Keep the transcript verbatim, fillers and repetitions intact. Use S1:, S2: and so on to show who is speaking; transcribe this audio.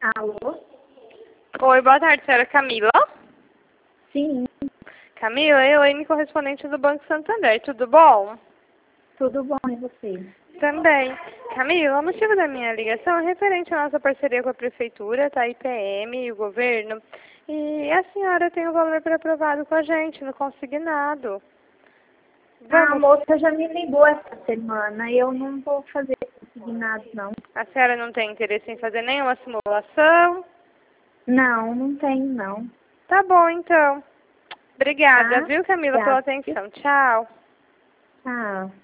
S1: Alô?
S2: Oi, boa tarde, senhora Camila.
S1: Sim,
S2: Camila, eu, Elaine, correspondente do Banco Santander, tudo bom?
S1: tudo bom e você?
S2: Também. Camila, o motivo da minha ligação é referente à nossa parceria com a Prefeitura, tá? I P M e o governo. E a senhora tem o valor pré-aprovado com a gente no consignado.
S1: A
S2: Vamos.
S1: moça já me ligou essa semana e eu não vou fazer consignado, não.
S2: A senhora não tem interesse em fazer nenhuma simulação?
S1: Não, não tenho, não.
S2: Tá bom, então. Obrigada,
S1: Tá?
S2: viu, Camila, pela
S1: Tá.
S2: atenção. Tchau.
S1: Tchau.